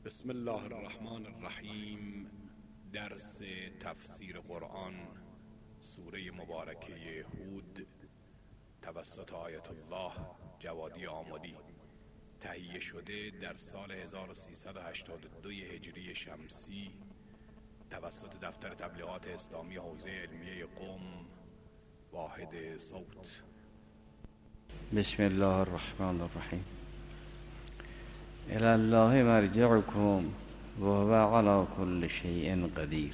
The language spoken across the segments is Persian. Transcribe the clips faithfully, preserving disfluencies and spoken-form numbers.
بسم الله الرحمن الرحیم. درس تفسیر قرآن سوره مبارکه هود توسط آیت الله جوادی آمدی، تهیه شده در سال هزار و سیصد و هشتاد و دو هجری شمسی توسط دفتر تبلیغات اسلامی حوزه علمیه قم، واحد صوت. بسم الله الرحمن الرحیم. الی الله مرجعکم و هو علی کل شیء قدیر.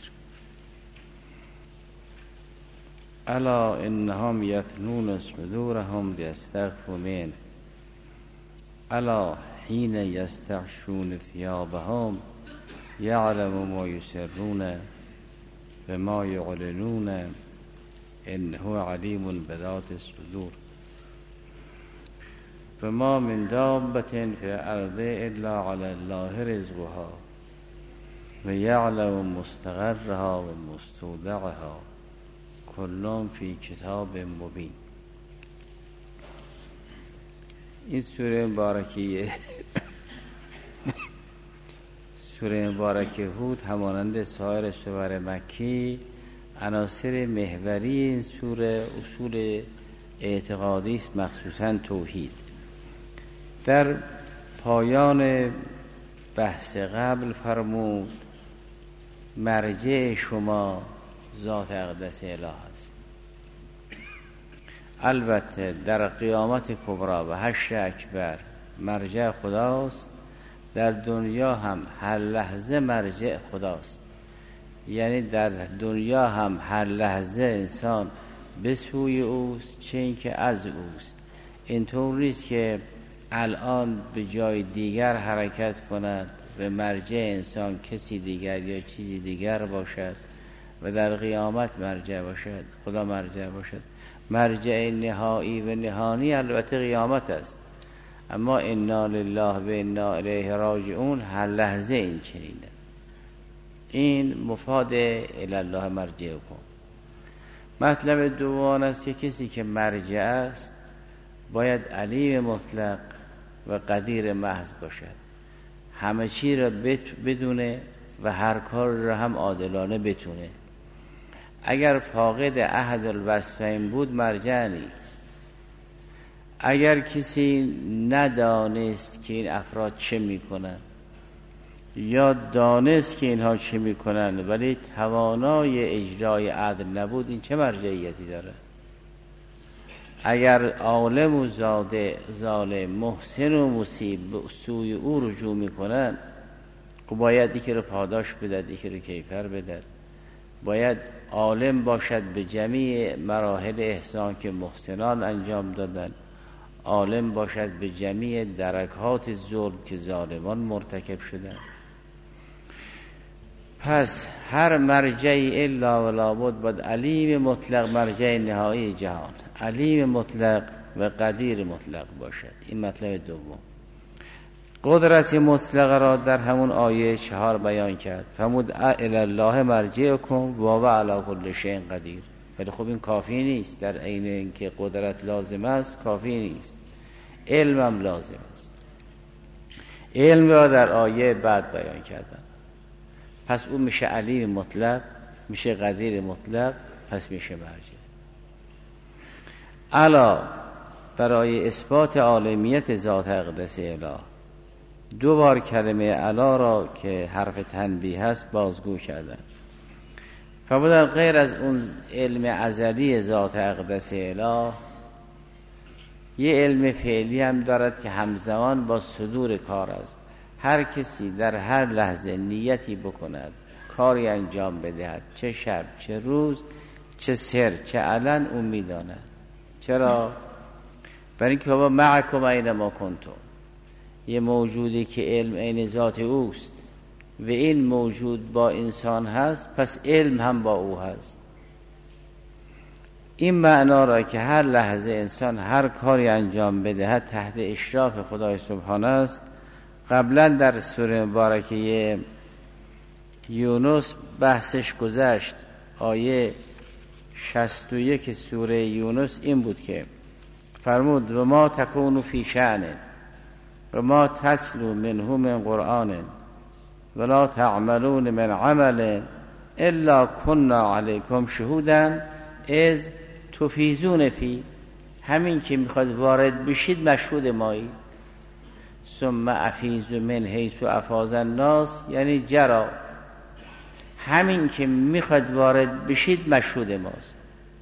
الا انهم یثنون صدورهم لیستخفوا منه الا حین یستغشون ثیابهم یعلم ما یسرون و ما یعلنون انه علیم بذات الصدور. فما من دابة في الأرض إلا على الله رزقها ويعلم مستقرها ومستودعها كل في کتاب مبین. این سوره مبارکه سوره مبارکه هود همانند سایر سور مکی عناصر محوری این سوره اصول اعتقادی است، مخصوصا توحید. در پایان بحث قبل فرمود مرجع شما ذات اقدس اله است. البته در قیامت کبری و حشر اکبر مرجع خداست، در دنیا هم هر لحظه مرجع خداست. یعنی در دنیا هم هر لحظه انسان به سوی اوست، چه این که از اوست. اینطور نیست که الان به جای دیگر حرکت کند و مرجع انسان کسی دیگر یا چیزی دیگر باشد و در قیامت مرجع باشد، خدا مرجع باشد. مرجع نهایی و نهانی البته قیامت است، اما انا لله و انا الیه راجعون هر لحظه این چنینه. این مفاد الی الله مرجعکم. مطلب دوم است که کسی که مرجع است باید علیم مطلق و قدیر محض باشد، همه چی را بدونه و هر کار را هم عادلانه بتونه. اگر فاقد احد الوصفین بود مرجع نیست. اگر کسی ندانست که این افراد چه میکنن یا دانست که اینها چه میکنن ولی توانای اجرای عدل نبود، این چه مرجعیتی داره؟ اگر عالم و زاده ظالم محسن و مصیب سوی او رجوع میکنن، خب باید یکی رو پاداش بدهد، یکی رو کیفر بدهد. باید عالم باشد به جمیع مراحل احسان که محسنان انجام دادن، عالم باشد به جمیع درکات ظلم که ظالمان مرتکب شدن. پس هر مرجعی الا و لابد باید علیم مطلق، مرجع نهایی جهان، علیم مطلق و قدیر مطلق باشد. این مطلب دوم. قدرت مطلق را در همون آیه چهار بیان کرد. فرمود الی الله مرجعکم و هو علی کل شیء قدیر. ولی خب این کافی نیست، در عین اینکه قدرت لازم است کافی نیست، علم هم لازم است. علم را در آیه بعد بیان کردن. پس اون میشه علیم مطلق، میشه قدیر مطلق، پس میشه مرجع. الا برای اثبات عالمیت ذات اقدس اله دو بار کلمه الا را که حرف تنبیه هست بازگو کردن. فرمودن غیر از اون علم ازلی ذات اقدس اله یه علم فعلی هم دارد که همزمان با صدور کار است. هر کسی در هر لحظه نیتی بکند، کاری انجام بدهد، چه شب چه روز چه سر چه علن، اون میداند. چرا؟ برای اینکه هو معکم اینما کنتم. یه موجودی که علم عین ذات اوست و این موجود با انسان هست، پس علم هم با او هست. این معنا را که هر لحظه انسان هر کاری انجام بدهد تحت اشراف خدای سبحانه است، قبلا در سوره مبارکه یونس بحثش گذشت. آیه شصت و یک سوره یونس این بود که فرمود و ما تکونو فی شأن و ما تسلو منه من قرآن ولا تعملون من عمل الا كنا علیکم شهودا اذ تفیضون فی. همین که میخواد وارد بشید مشهود مایی. ثم افیضوا من حیث افاض الناس یعنی جرا، همین که میخواد وارد بشید مشهود ماست.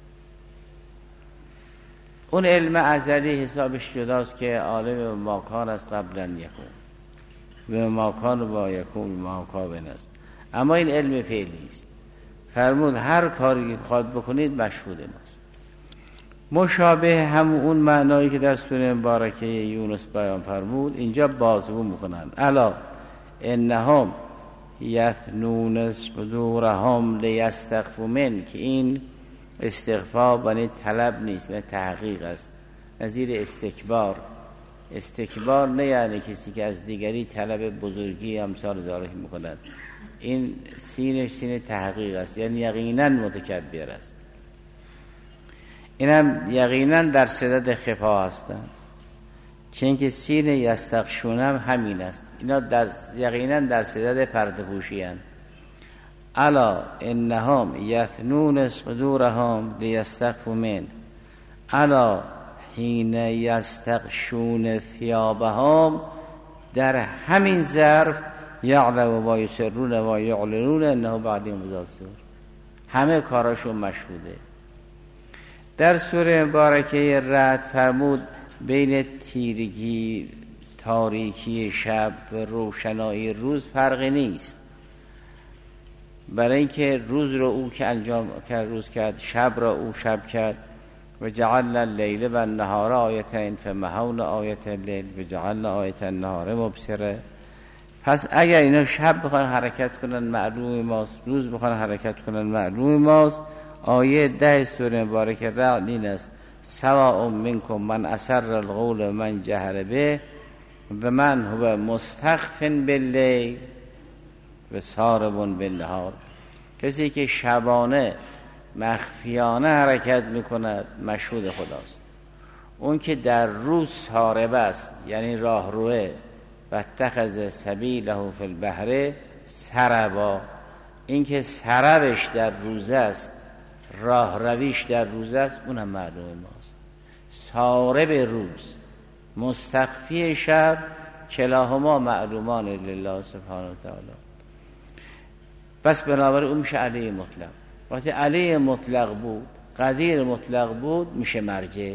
اون علم ازلی حسابش جداست که عالم ماکان است قبلا یکون و ماکان با یکون ماکابن است، اما این علم فعلی است. فرمود هر کاری بخواد بکنید مشهود ماست. مشابه هم اون معنایی که در سوره مبارکه یونس بیان فرمود اینجا بازگو میکنن. الا انهم یثنون صدورهم لیستخفوا من، که این استخفا یعنی طلب نیست و تحقیق است، نظیر استکبار. استکبار نه یعنی کسی که از دیگری طلب بزرگی امثال ذالک میکند، این سینش سین تحقیق است، یعنی یقینا متکبر است. اینم یقینا در صدد خفا هستند، چون که سین یستخشون هم همین است. اینا در یقینا در صدد پرده پوشی اند. الا انهم یثنون صدورهم لیستخفوا من الا حین یستغشون ثیابهم، در همین ظرف یعلم و یسرون و یعلنون انه بعد یوم الظهر، همه کاراشون مشهوده. در سوره مبارکه رعد فرمود بین تیرگی تاریکی شب و روشنایی روز فرقی نیست، برای اینکه روز را او که انجام کرد روز کرد، شب را او شب کرد. و جعلنا اللیل و النهار آیتین فمحونا آیت اللیل و جعلنا آیت النهار مبصره. پس اگر اینا شب بخوان حرکت کنن معلوم ماست، روز بخوان حرکت کنن معلوم ماست. آیه ده سوره مبارکه رعد این است: سواء منکم من اسر القول و من جهر به و من هو مستخف باللیل و سارب بالنهار. کسی که شبانه مخفیانه حرکت میکند مشهود خداست. اون که در روز سارب است یعنی راهروه، و اتخذ سبیله فی البحر سربا، این که سربش در روز است، راه رویش در روز است، اونم معلوم ماست. سارب روز، مستخفی شب، کلاهما معلومان لله سبحانه و تعالی. پس بنابراین اون میشه علی مطلق. وقتی علی مطلق بود، قدیر مطلق بود، میشه مرجع.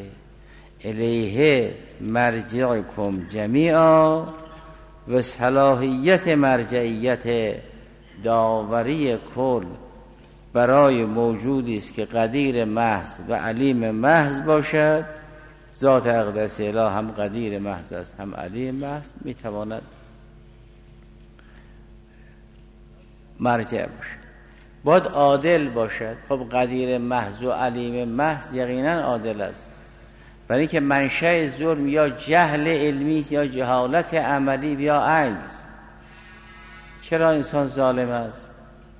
الیه مرجعکم جمیعا، و صلاحیت مرجعیت داوری کل برای موجودی است که قدیر محض و علیم محض باشد. ذات اقدس اله هم قدیر محض است هم علیم محض، میتواند مرجع باشد. باید عادل باشد. خب قدیر محض و علیم محض یقینا عادل است، برای اینکه منشأ ظلم یا جهل علمی یا جهالت عملی یا عجز. چرا انسان ظالم است؟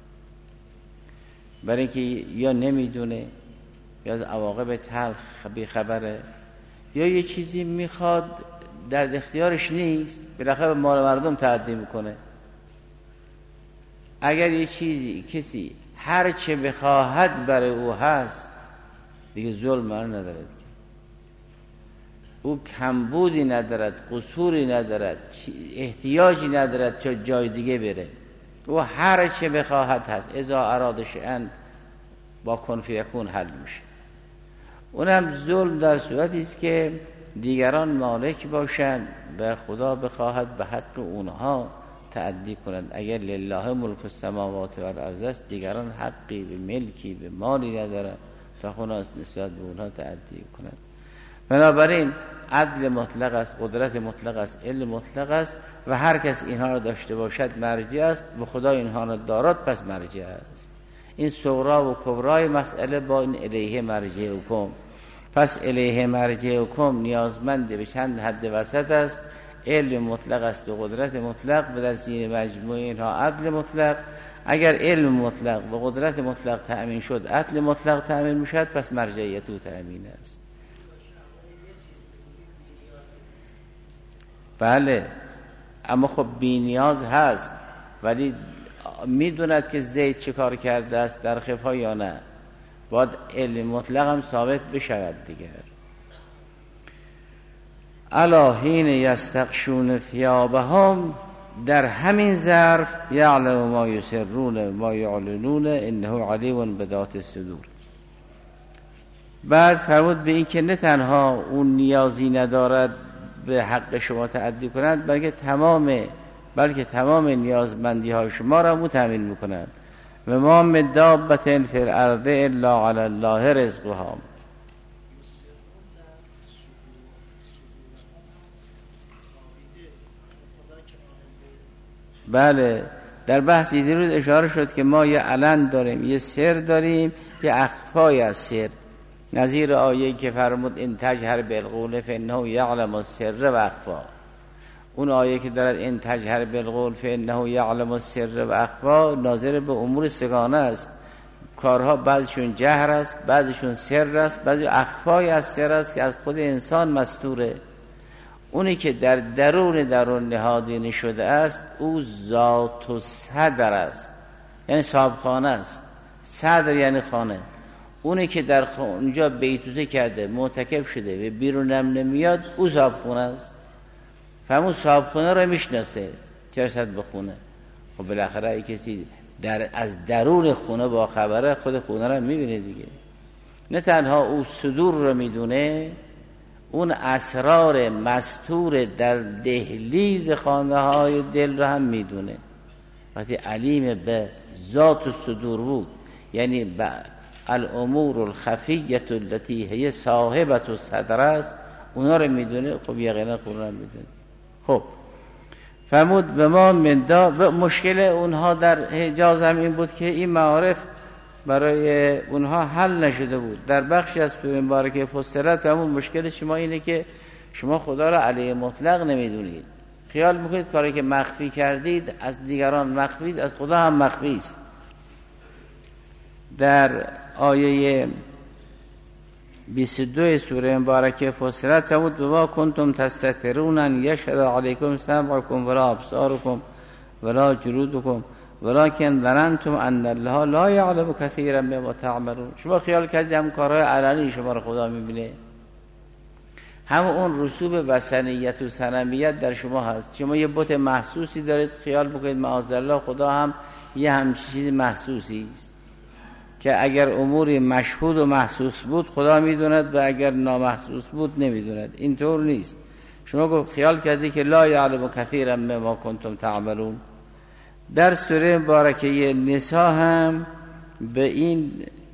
برای اینکه یا نمیدونه، یا از عواقب تلخ بیخبره، یا یه چیزی میخواد در اختیارش نیست، بالاخره به مال مردم تعدی میکنه. اگر یه چیزی کسی هر چه بخواهد برای او هست، دیگه ظلم معنی ندارد. او کمبودی ندارد، قصوری ندارد، احتیاجی ندارد تا جای دیگه بره. او هر چه بخواهد هست. اذا اراد شیئا با کن فیکون حل میشه. اونم ظلم در صورتی است که دیگران مالک باشند و خدا بخواهد به حق اونها تعدی کنند. اگر لله ملک السماوات و الارض است، دیگران حقی به ملکی به مالی ندارند تا خدا نسبت به اونها تعدی کنند. بنابراین عدل مطلق است، قدرت مطلق است، علم مطلق است، و هر کس اینها را داشته باشد مرجع است و خدا اینها را دارد پس مرجع است. این صغرا و کبرای مسئله با این الیه مرجعکم. پس الیه مرجعکم نیازمند به چند حد وسط است. علم مطلق است و قدرت مطلق، به دست مجموعه اینها عدل مطلق. اگر علم مطلق و قدرت مطلق تأمین شد، عدل مطلق تأمین میشد، پس مرجعیت او تأمین است. بله، اما خب بی نیاز هست. ولی میدوند که زید چه کار کرده است در خفا یا نه. باید علم مطلق هم ثابت بشود دیگر. الا حین یستغشون ثیابهم، در همین ظرف یعلم ما یسرون ما یعلنون انه علیم بذات الصدور. بعد فرمود به این که نه تنها اون نیازی ندارد به حق شما تعدی کند، بلکه تمام بلکه تمام نیازمندی های شما را تامین میکند. و ما من دابة فی الارض الا علی الله رزقها. بله، در بحث دیروز اشاره شد که ما یه علن داریم، یه سر داریم، یه اخفای از سر. نظیر آیه‌ای که فرمود ان تجهر بالقول فانه یعلم السر و اخفا. اون آیه که دارد ان تجهر بالقول فانه یعلم السر و اخفا ناظر به امور سگانه است. کارها بعضشون جهر است، بعضشون سر است، بعضی اخفای از سر است که از خود انسان مستوره. اونی که در درون درون نهادینه شده است او ذات و صدر است، یعنی صاحب خانه است. صدر یعنی خانه. اونی که در اونجا بیتوته کرده، معتکف شده و بیرونم نمیاد، او صاحب خونه است. فهمون صاحب خونه رو میشناسه، چه رسد به خونه. خب بالاخره ای کسی در از درون خونه با خبره، خود خونه رو میبینه دیگه. نه تنها او صدور رو میدونه، اون اسرار مستور در دهلیز خانه های دل رو هم میدونه. وقتی علیم به ذات و صدور بود، یعنی به الامور الخفیه التي هي صاحبه الصدر است، اونا رو میدونه. خب یقینا خونه رو میدونه. خب فرمود و ما من دا، و مشکل اونها در حجاز هم این بود که این معارف برای اونها حل نشده بود. در بخشی از سوره مبارکه فصلت همون مشکل شما اینه که شما خدا را علی مطلق نمیدونید. خیال میکنید کاری که مخفی کردید از دیگران مخفی است، از خدا هم مخفی است. در آیه بیست و دو سوره مبارکه فصلت فرمود و ما کنتم تستترون ان یشهد علیکم سمعکم ولا ابصارکم ولا جلودکم ولکن ظننتم ان الله لا یعلم کثیرا مما تعملون. شما خیال کردید هم کارهای علنی شما رو خدا میبینه. هم اون رسوب وثنیت و صنمیت در شما هست. شما یه بت محسوسی دارید، خیال بکنید معاذالله خدا هم یه همچین چیز محسوسی است که اگر اموری مشهود و محسوس بود خدا میدوند و اگر نامحسوس بود نمیدوند. اینطور نیست. شما گفت خیال کردید که لا یعلم کثیرا مما کنتم تعملون. در سوره مبارکه نساء هم به این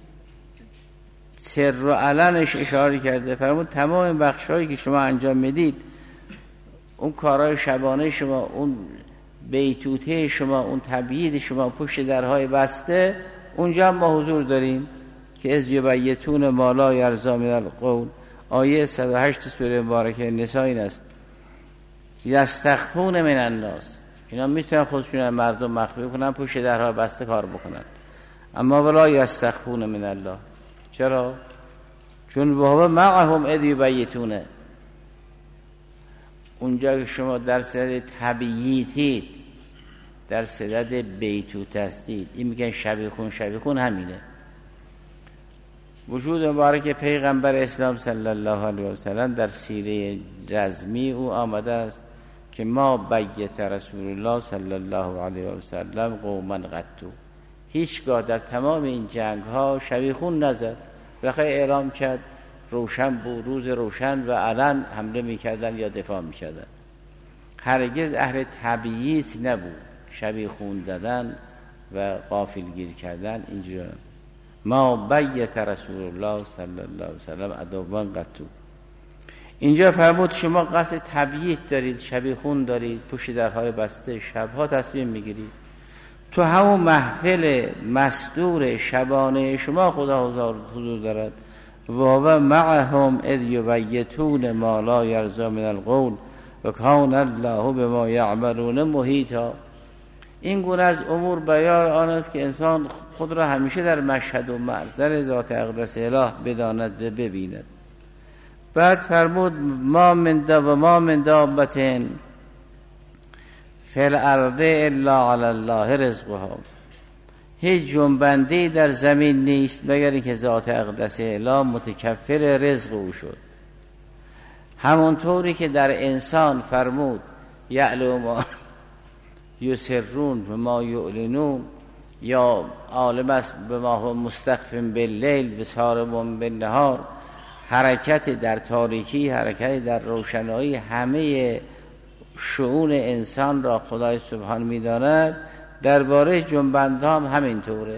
سر و علنش اشاره کرده. فرمود تمام بخشایی که شما انجام میدید، اون کارهای شبانه شما، اون بیتوته شما، اون تبیید شما پشت درهای بسته، اونجا هم ما حضور داریم که از یبیتون ما لا یرضی من القول. آیه صد و هشت سوره مبارکه نساء این است یستخفون من الناس. اینا میتونن خودشون مردم مخفی کنن، پشت درها بسته کار بکنن، اما ولا یستخفون من الله. چرا؟ چون وهو معهم اذ یبیتون. اونجا که شما در صدد تبییتید، در صدد بیتوت هستید، این میگن شبیخون. شبیخون همینه. وجود مبارک پیغمبر اسلام صلی الله علیه و سلم در سیره رزمی او آمده است که ما بیت رسول الله صلی الله علیه و سلم قوما قطو. هیچگاه در تمام این جنگ ها شبیخون نزد. رخی اعلام کرد، روشن بود، روز روشن و علن حمله میکردن یا دفاع میکردن. هرگز اهل تبییت نبود، شبیخون زدن و غافلگیر کردن. اینجا ما بیت رسول الله صلی الله علیه و سلم عدوا قطو. اینجا فرمود شما قصد تبییت دارید، شبیخون دارید، پشت درهای بسته شبها تصمیم میگیرید. تو همون محفل مستور شبانه شما خدا حضور دارد. و هو معهم اذ یبیتون ما لا یرضی من القول و کان الله بما یعملون محیطا. این گونه از امور بیان آن است که انسان خود را همیشه در مشهد و محضر ذات اقدس اله بداند و ببیند. بعد فرمود ما من دا و ما من دابتن فی الارض الا علی الله رزقها، هیچ جنبنده‌ای در زمین نیست مگر اینکه ذات اقدس اله متکفل رزق او شد. همونطوری که در انسان فرمود یعلم ما یسرون و ما یعلنون، یا عالم است به ما هم مستخف باللیل و سارب بالنهار، حرکت در تاریکی، حرکت در روشنایی، همه شؤون انسان را خدای سبحان می‌داند. درباره جنبندها هم همینطوره.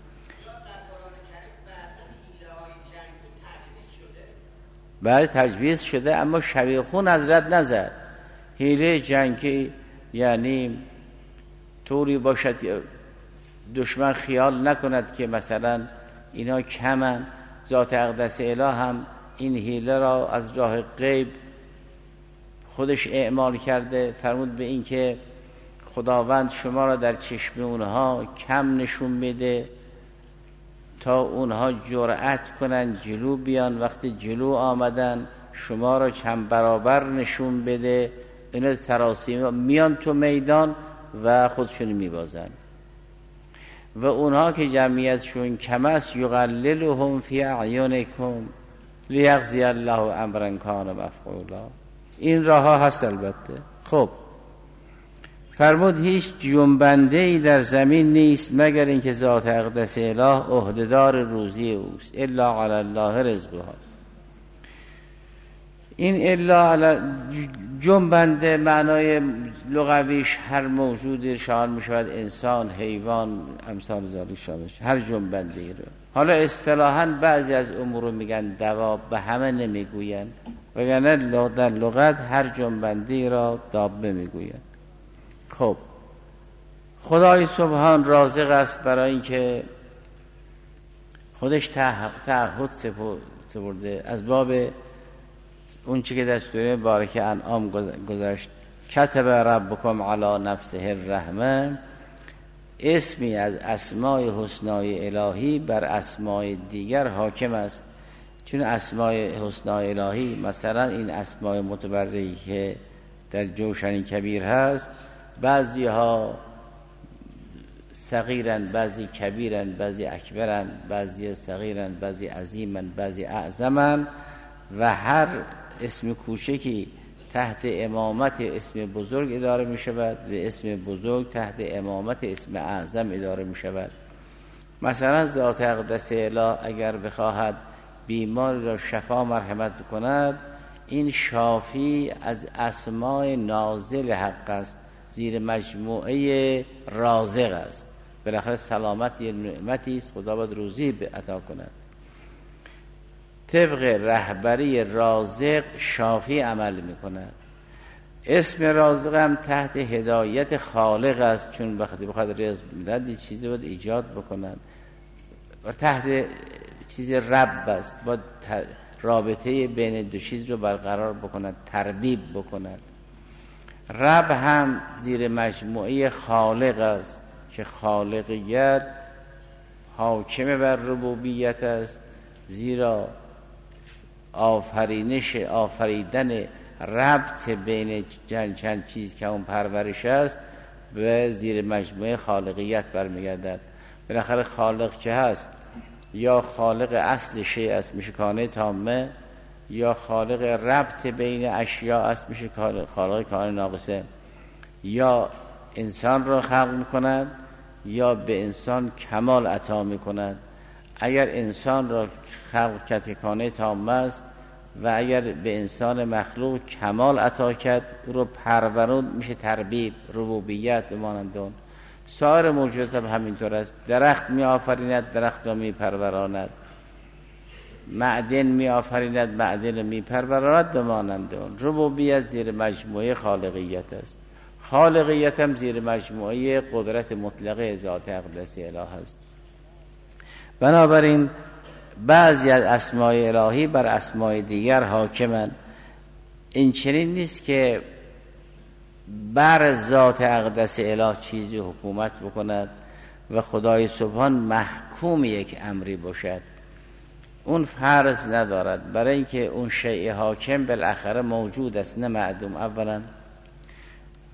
بله تجویز شده، اما شبیخون حضرت نزد. حیله جنگی یعنی طوری باشد که دشمن خیال نکند که مثلا اینا کمن. ذات اقدس اله هم این حیله را از راه غیب خودش اعمال کرده. فرمود به این که خداوند شما را در چشم اونها کم نشون میده تا اونها جرأت کنن جلو بیان، وقتی جلو آمدن شما را چند برابر نشون بده. اینا سراسی میان تو میدان و خودشون میبازن. و اونها که جمعیتشون کم است یقللهم فی اعینکم لیقضی الله امرا کان مفعولا. این راه ها هست البته. خب فرمود هیچ جنبنده‌ای در زمین نیست مگر اینکه ذات اقدس اله عهده‌دار روزی اوست. الا علی الله رزقها. این الا علی جنبنده معنای لغویش هر موجودی شامل می‌شود، انسان، حیوان، امثال ذالک شامل، هر جنبنده‌ای رو. حالا اصطلاحاً بعضی از امور رو میگن دواب، به همه نمیگوین، وگرنه در لغت هر جنبنده‌ای را دابه میگوین. خب خدای سبحان رازق است برای اینکه خودش تعهد سپرده از باب اون چی که دستور بارک انعام گذاشت. کتب ربکم علی نفسه الرحمه، اسمی از اسمای حسنای الهی بر اسمای دیگر حاکم است. چون اسمای حسنای الهی مثلا این اسمای متبرکی که در جوشن کبیر هست، بعضی ها صغیرن، بعضی کبیرن، بعضی اکبرن، بعضی صغیرن، بعضی عظیمن، بعضی اعظمن، و هر اسم کوچکی تحت امامت اسم بزرگ اداره می شود و اسم بزرگ تحت امامت اسم اعظم اداره می شود. مثلا ذات اقدس اله اگر بخواهد بیماری را شفا مرحمت کند، این شافی از اسماء نازل حق است، زیر مجموعه رازق است. بالاخره سلامت یه نعمتی است، خدا باید روزی عطا کند. طبق رهبری رازق شافی عمل میکند. اسم رازق هم تحت هدایت خالق است، چون وقتی بخواد رزق میدهد یه چیزی باید ایجاد بکند و تحت چیز رب است، باید رابطه بین دو چیز رو برقرار بکند، تربیب بکند. رب هم زیر مجموعه خالق است که خالقیت حاکم بر ربوبیت است، زیرا آفرینش آفریدن ربط بین چند چند چیز که اون پرورش است به زیر مجموعه خالقیت برمیگردد. بالاخره خالق که هست یا خالق اصل شیء است میشه کانه تامه، یا خالق ربط بین اشیاء است میشه خالق کانه ناقصه. یا انسان را خلق میکند یا به انسان کمال عطا میکند. اگر انسان را خلق کرد که کانه تامه است و اگر به انسان مخلوق کمال عطا کرد او رو پرورود میشه تربیب، ربوبیت مانند اون. سایر موجودات هم همینطور است. درخت می آفریند، درخت را می پروراند. معدن می آفریند، معدن می پروراند و مانند اون. ربوبیت زیر مجموعه خالقیت است. خالقیت هم زیر مجموعه قدرت مطلقه ذات اقدس اله است. بنابراین بعضی از اسمای الهی بر اسمای دیگر حاکمند. این چنین نیست که بر ذات اقدس اله چیزی حکومت بکند و خدای سبحان محکوم یک امری باشد. اون فرض ندارد، برای اینکه اون شیء حاکم بالاخره موجود است، نه معدوم اولا،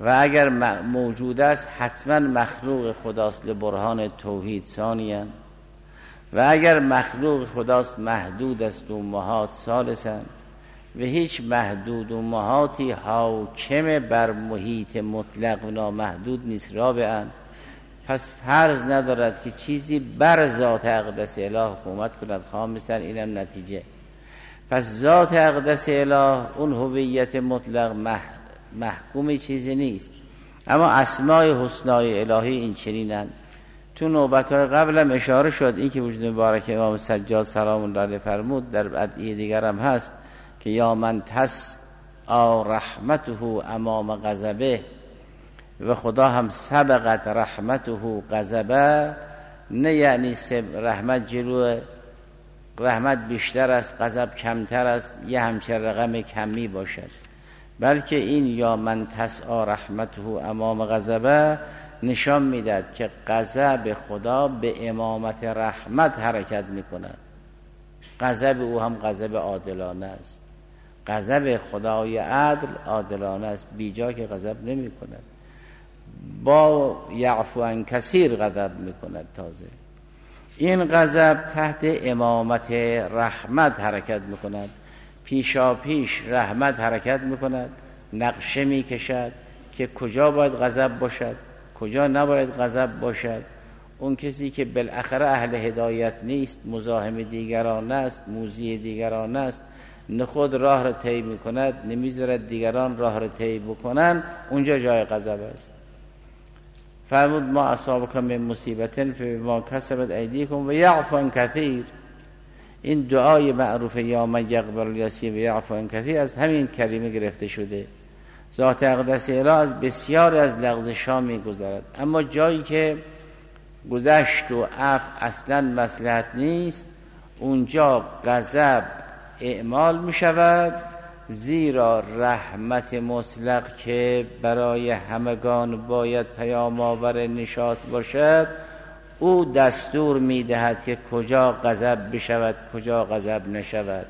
و اگر موجود است حتما مخلوق خداست لبرهان توحید ثانیاً، و اگر مخلوق خداست محدود است و محات ثالثاً، و هیچ محدود و محاطی حاکم بر محیط مطلق و نامحدود نیست رابعاً. پس فرض ندارد که چیزی بر ذات اقدس اله حکومت کند خامساً. اینم نتیجه. پس ذات اقدس اله اون هویت مطلق مح... محکوم چیزی نیست، اما اسماء حسنای الهی این چنینند. تو نوبت‌های قبلم اشاره شد این که وجود مبارک امام سجاد سلام الله علیه فرمود در ادعیه دیگر هم هست که یا من تسعی رحمته امام غضبه، و خدا هم سبقت رحمته غضبه، نه یعنی رحمت جلو رحمت بیشتر است غضب کمتر است یه همچه رقم کمی باشد، بلکه این یا من تسعی رحمته امام غضبه نشان میداد که غضب خدا به امامت رحمت حرکت میکند. غضب او هم غضب عادلانه است. غضب خدای عدل عادلانه است، بیجا که غضب نمی کند، با یعفو عن کثیر غضب میکند. تازه این غضب تحت امامت رحمت حرکت میکند، پیشا پیش رحمت حرکت میکند، نقشه میکشد که کجا باید غضب باشد کجا نباید غضب باشد. اون کسی که بالاخره اهل هدایت نیست، مزاحم دیگران است، موذی دیگران است، نه خود راه را طی میکند نمیذارد دیگران راه را طی بکنن، اونجا جای غضب است. فرمود ما اصابکم من مصیبت فبما کسبت ایدیکم و یعفو عن کثیر. این دعای معروف یا من یقبل الیسیر و یعفو عن کثیر از همین کلمه گرفته شده. ذات اقدس اله از بسیار از لغزش‌ها می‌گذرد، اما جایی که گذشت و عفو اصلا مصلحت نیست اونجا غضب اعمال می‌شود، زیرا رحمت مطلق که برای همگان باید پیام آور نشاط باشد او دستور می‌دهد که کجا غضب بشود کجا غضب نشود.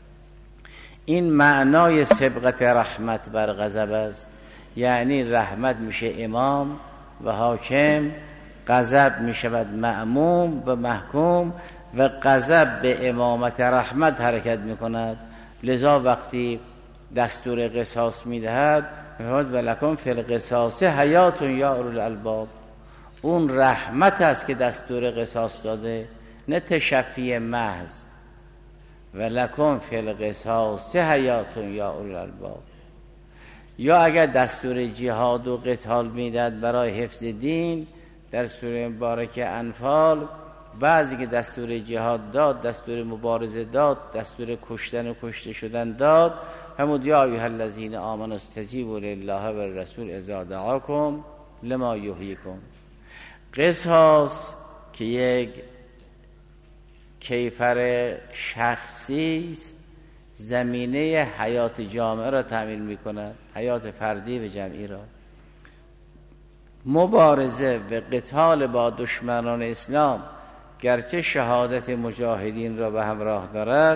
این معنای سبقت رحمت بر غضب است، یعنی رحمت میشه امام و حاکم، غضب میشود معموم و محکوم، و غضب به امامت رحمت حرکت میکند. لذا وقتی دستور قصاص میدهد فرمود ولکم فی القصاص حیات یا اولو الالباب، اون رحمت است که دستور قصاص داده، نه تشفی محض. ولکم فی القصاص حیات یا اولو الالباب. یا اگر دستور جهاد و قتال میداد برای حفظ دین در سوره مبارکه انفال، بعضی که دستور جهاد داد، دستور مبارزه داد، دستور کشتن و کشته شدن داد، همون یا ایها الذین آمنوا استجیبوا لله و الرسول اذا دعاکم لما یحییکم. قصاص که یک کیفر شخصی است، زمینه حیات جامعه را تأمین می‌کند، حیات فردی و جمعی را. مبارزه و قتال با دشمنان اسلام گرچه شهادت مجاهدین را به همراه دارد،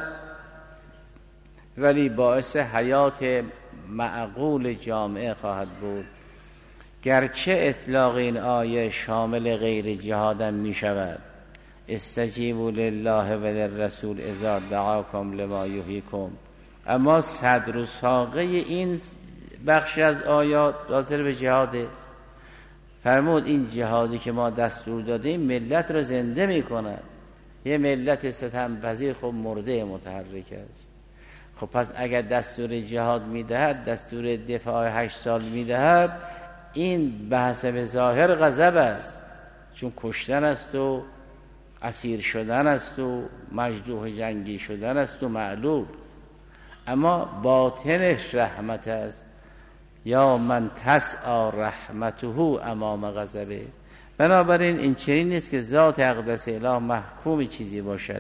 ولی باعث حیات معقول جامعه خواهد بود. گرچه اطلاق این آیه شامل غیر جهادم می شود، استجیبوا لله و للرسول اذا دعاکم لما یحییکم، اما صدر و ساقه این بخش از آیات راجع به جهاده. فرمود این جهادی که ما دستور دادیم ملت را زنده می کند. یه ملت ستم پذیر خب مرده متحرک است. خب پس اگر دستور جهاد می دهد، دستور دفاع هشت سال می دهد، این به حسب ظاهر غضب است، چون کشتن است و اسیر شدن است و مجروح جنگی شدن است و معلول، اما باطنش رحمت است. یا من تسعی رحمته امام غضبه. بنابراین این چنین نیست که ذات اقدس اله محکوم چیزی باشد.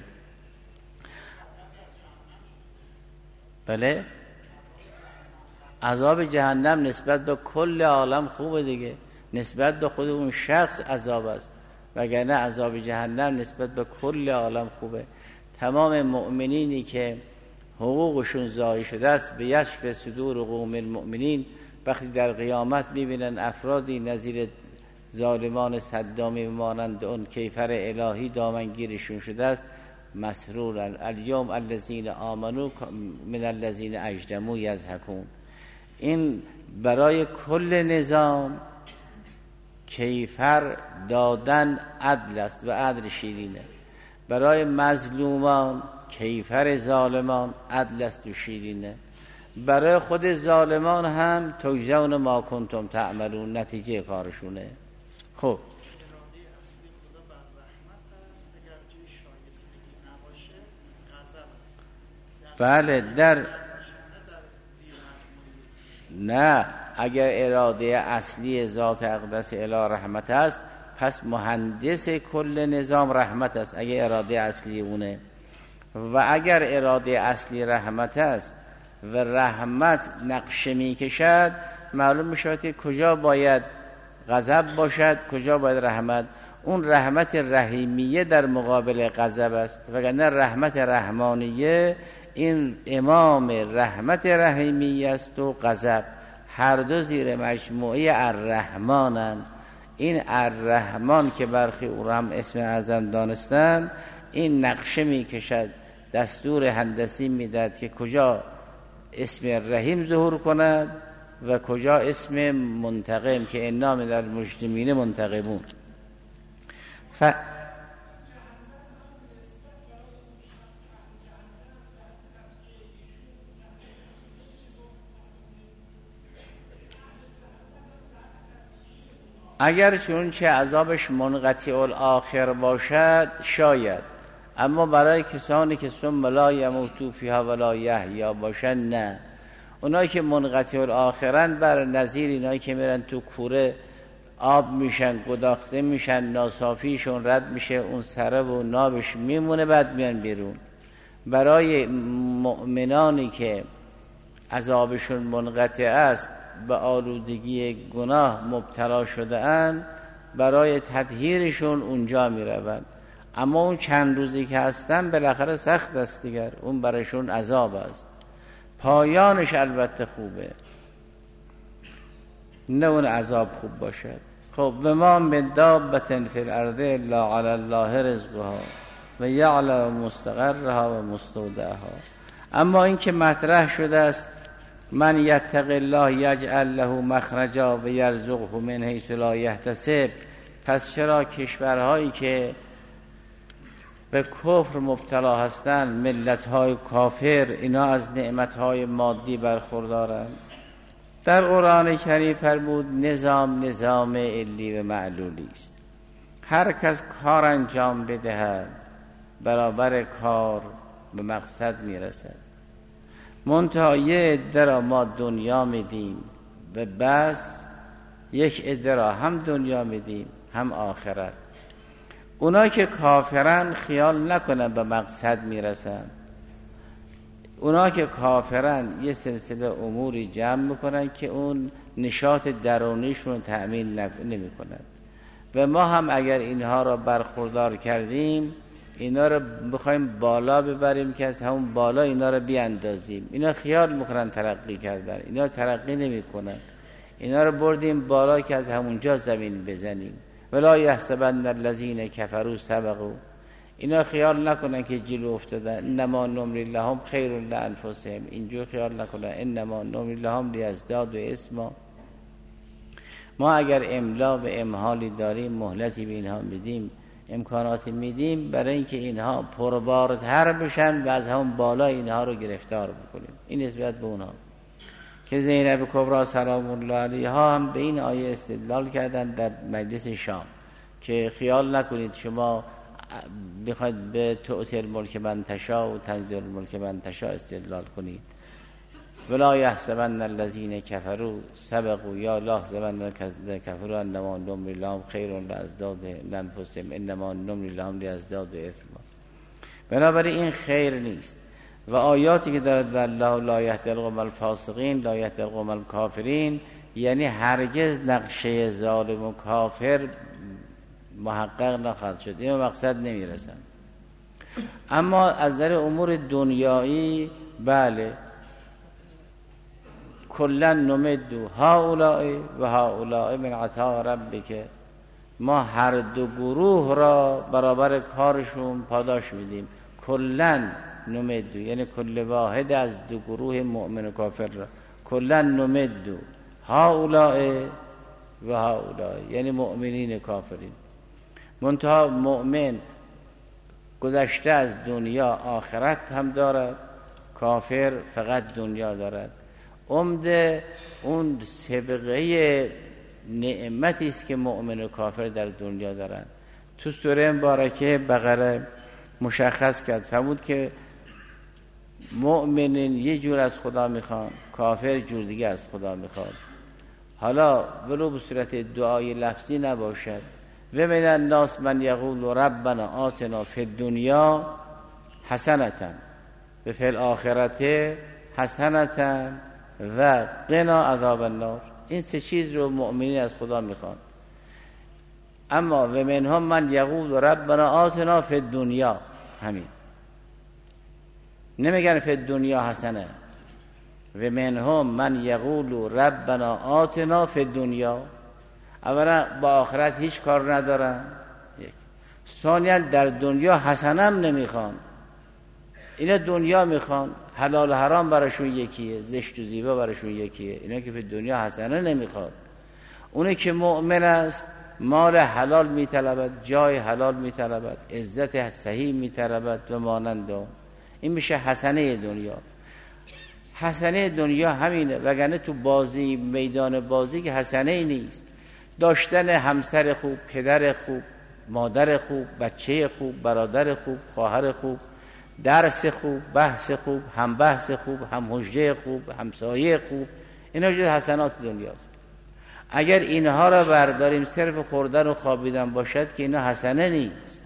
بله، عذاب جهنم نسبت به کل عالم خوبه دیگه، نسبت به خود اون شخص عذاب است، وگرنه عذاب جهنم نسبت به کل عالم خوبه. تمام مؤمنینی که حقوقشون ضایع شده است به یشف صدور قوم المؤمنین، وقتی در قیامت میبینن افرادی نظیر ظالمان صدامی مانند اون کیفر الهی دامنگیرشون شده است، مسرورن. الیوم الذین آمنوا من الذین اجرموا یضحکون. این برای کل نظام کیفر دادن عدل است و عدل شیرینه. برای مظلومان کیفر ظالمان عدل است و شیرینه. برای خود ظالمان هم تجزون ما کنتم تعملون، نتیجه کارشونه. خب بله، در نه، اگر اراده اصلی ذات اقدس اله رحمت است، پس مهندس کل نظام رحمت است اگر اراده اصلی اونه. و اگر اراده اصلی رحمت است و رحمت نقشه می کشد، معلوم می شود که کجا باید غضب باشد، کجا باید رحمت. اون رحمت رحیمیه در مقابل غضب است، وگرنه رحمت رحمانیه این امام رحمت رحیمیه است و غضب، هر دو زیر مجموعه الرحمانند. این الرحمن که برخی او را هم اسم اعظم دانستن، این نقشه می کشد، دستور هندسی میدهد که کجا اسم رحیم ظهور کند و کجا اسم منتقم، که انا من المجرمین منتقمون. ف... اگر چون چه عذابش منقطع الاخر باشد شاید، اما برای کسانی که ثم لا یموتوا فیها ولا یحیا باشن نه. اونایی که منقطع الاخرن بر نظیر اینایی که میرن تو کوره آب میشن، گداخته میشن، ناصافیشون رد میشه، اون سره و نابش میمونه، بعد میان بیرون. برای مؤمنانی که عذابشون منقطع است، به آلودگی گناه مبتلا شده اند، برای تطهیرشون اونجا میروند. اما اون چند روزی که هستن بالاخره سخت است دیگر، اون برایشون عذاب است. پایانش البته خوبه، نه اون عذاب خوب باشد. خب و ما من دابة فی الارض الا علی الله رزقها و یعلم مستقرها و مستودعها. اما این که مطرح شده است من یتق الله یجعل له مخرجا و یرزقه من حیث لا یحتسب، پس چرا کشورهایی که به کفر مبتلا هستند، ملت‌های کافر، اینا از نعمت‌های مادی برخوردارند؟ در قرآن کریم فرمود نظام نظام علی و معلولی است. هر کس کار انجام بدهد برابر کار به مقصد میرسد. منتها یه عده را ما دنیا میدیم و بس، یک عده را هم دنیا میدیم هم آخرت. اونا که کافرن خیال نکنن به مقصد میرسن. اونا که کافرن یه سلسله اموری جمع میکنن که اون نشاط درونیشون تأمین نمی کند. و ما هم اگر اینها را برخوردار کردیم، اینا را بخوایم بالا ببریم که از همون بالا اینا را بیاندازیم، اینا خیال میکنن ترقی کردن، اینا ترقی نمی کنن. اینا را بردیم بالا که از همونجا زمین بزنیم. ولا یحسبن الذین کفروا سبقوا، اینا خیال نکنن که جلو افتادن. انما نملی لهم خیر لانفسهم، اینجور خیال نکنن. انما نملی لهم لیزدادوا اثما. ما اگر املا و امهالی داریم، مهلتی به اینها میدیم، امکاناتی میدیم برای اینکه اینها پربارتر بشن و از همون بالا اینها رو گرفتار بکنیم. این نسبت به اونها که زینب کبری سلام الله علیها هم به این آیه استدلال کردن در مجلس شام که خیال نکنید شما بخواید به تؤتی الملک من تشاء و تنزیل الملک من تشاء استدلال کنید. ولا یحسبن الذین کفروا سبقوا، یا لا یحسبن کفروا انما نملی لهم خیر لازدادوا لانفسهم انما نملی لهم لیزدادوا اثما. بنابراین این خیر نیست. و آیاتی که دارد والله لا یهدی القوم الفاسقین لا یهدی القوم الکافرین، یعنی هرگز نقشه ظالم و کافر محقق نخواهد شد، این مقصد نمیرسن. اما از در امور دنیایی بله کلا نمد هؤلاء و هؤلاء من عطاء ربک، ما هر دو گروه را برابر کارشون پاداش میدیم. کلا نمد یعنی کل واحد از دو گروه مؤمن و کافر را، کلا نمد هؤلاء و هؤلاء یعنی مؤمنین کافرین. منتها مؤمن گذشته از دنیا آخرت هم دارد، کافر فقط دنیا دارد. عمده اون سابقه نعمتی است که مؤمن و کافر در دنیا دارند. تو سوره مبارکه بقره مشخص کرد، فرمود که مؤمنین یه جور از خدا میخوان، کافر جور دیگه از خدا میخواد. حالا ولو به صورت دعای لفظی نباشد، و من الناس من یقول ربنا آتنا فی الدنیا حسنة و فی الاخرة حسنة و قنا عذاب النار. این سه چیز رو مؤمنین از خدا میخوان. اما و منهم من یقول ربنا آتنا فی الدنیا، همین نمیگن فی الدنیا حسنه. و منهم من یقول ربنا آتنا فی الدنیا، اولا با آخرت هیچ کار ندارن، یک. ثانیا در دنیا حسنه هم نمیخوان، اینا دنیا میخوان، حلال حرام براشون یکیه، زشت و زیبا براشون یکیه. اینا که فی دنیا حسنه نمیخواد. اونه که مؤمن است مال حلال میطلبد، جای حلال میطلبد، عزت صحیح میطلبد و مانند اون. این میشه حسنه دنیا. حسنه دنیا همینه، وگرنه تو بازی میدان بازی که حسنه ای نیست. داشتن همسر خوب، پدر خوب، مادر خوب، بچه خوب، برادر خوب، خواهر خوب، درس خوب، بحث خوب، هم بحث خوب، هم حجه خوب، همسایه خوب، اینا جز حسنات دنیاست. اگر اینها را برداریم صرف خوردن و خوابیدن باشد که اینا حسنه نیست.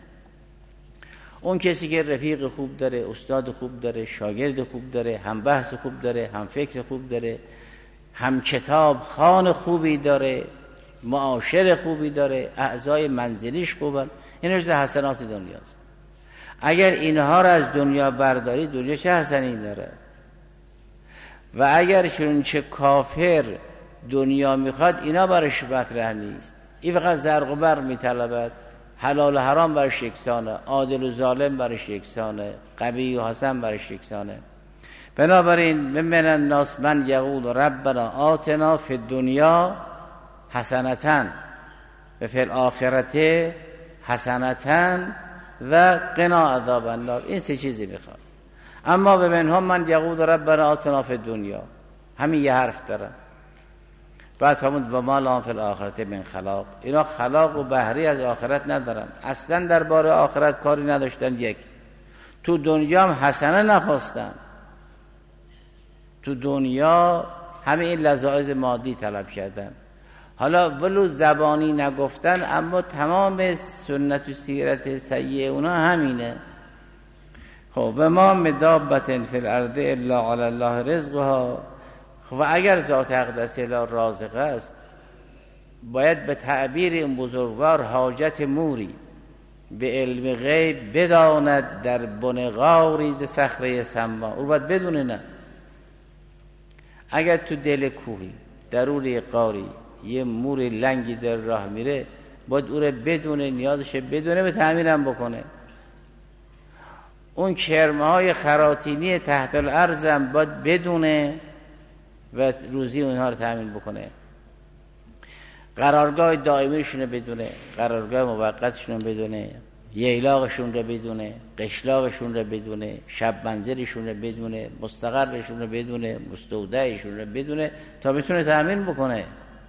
اون کسی که رفیق خوب داره، استاد خوب داره، شاگرد خوب داره، هم بحث خوب داره، هم فکر خوب داره، هم کتاب خوان خوبی داره، معاشر خوبی داره، اعضای منزلیش خوبن، اینا جز حسنات دنیاست. اگر اینها را از دنیا برداری، دنیا چه حسنی داره؟ و اگر چون چه کافر دنیا میخواد، اینا برش مطرح نیست. این فقط زرق و برق میطلبد، حلال و حرام برش یکسانه، عادل و ظالم برش یکسانه، قوی و حسن برش یکسانه. بنابراین من الناس من یقول ربنا آتنا فی الدنیا حسنة و فی الاخرة حسنة و قنا عذاب النار. این سه چیزی میخواد. اما به منهم من یقول ربنا آتنا فی الدنیا، همین یه حرف دارن. بعد فرمود و ما لهم فی الاخرة من خلاق، اینا خلاق و بهره از آخرت ندارن، اصلا درباره آخرت کاری نداشتن. یک، تو دنیا هم حسنه نخواستن، تو دنیا همه این لذایذ مادی طلب کردن. حالا ولو زبانی نگفتن، اما تمام سنت و سیرت سیئه اونا همینه. خب و ما مدابت فی الارض الا علی الله رزقها. و اگر ذات اقدس اله رازق است، باید به تعبیر این بزرگوار حاجت موری به علم غیب بداند در بن غاری ز صخره سما. او باید بدونه. نه اگر تو دل کوهی درون قاری یه مور لنگی در راه میره، باید او رو بدونه، نیازش بدونه، به تعمیرم بکنه. اون کرمهای خراطینی تحت الارض هم باید بدونه و روزی اونها رو تامین بکنه. قرارگاه دائمیشون رو بدونه، قرارگاه موقتشون رو بدونه، ییلاقشون رو بدونه، قشلاقشون رو بدونه، شب منزلشون رو بدونه، مستقرشون رو بدونه، مستودعشون رو بدونه تا بتونه تامین بکنه.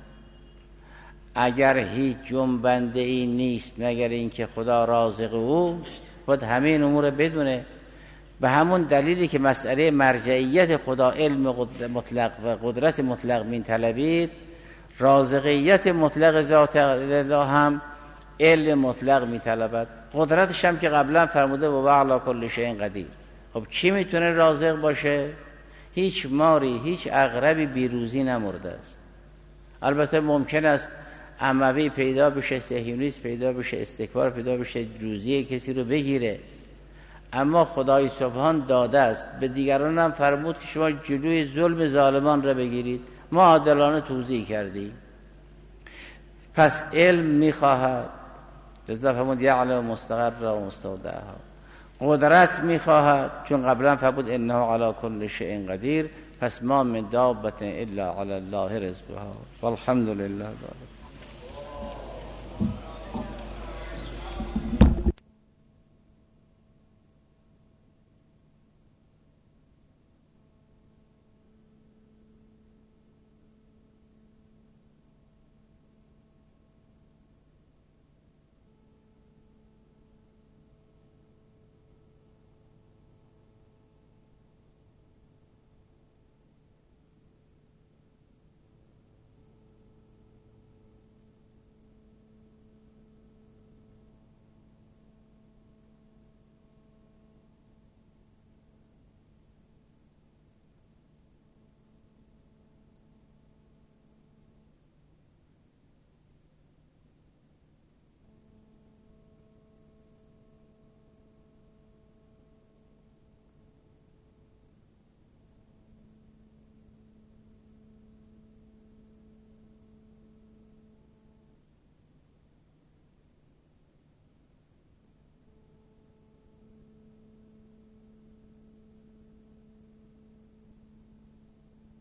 اگر هیچ جنبنده ای نیست مگر اینکه خدا رازق اوست، باید همین امور بدونه. به همون دلیلی که مسئله مرجعیت خدا علم مطلق و قدرت مطلق من طلبید، رازقیت مطلق ذات الله هم علم مطلق می طلبد. قدرتش هم که قبلا فرموده و علی کل شیء قدیر. خب کی میتونه رازق باشه؟ هیچ ماری، هیچ عقربی بیروزی نمرده است. البته ممکن است اموی پیدا بشه، صهیونیست پیدا بشه، استکبار پیدا بشه، روزی کسی رو بگیره، اما خدای سبحان داده است. به دیگران هم فرمود که شما جلوی ظلم ظالمان را بگیرید. ما عادلانه توضیح کردیم. پس علم میخواهد، لذا فرمود یعلم مستقر و مستودعها. قدرت میخواهد، چون قبلا فرمود انه علی کل شیء قدیر. پس ما من دابة الا علی الله رزقها والحمد لله.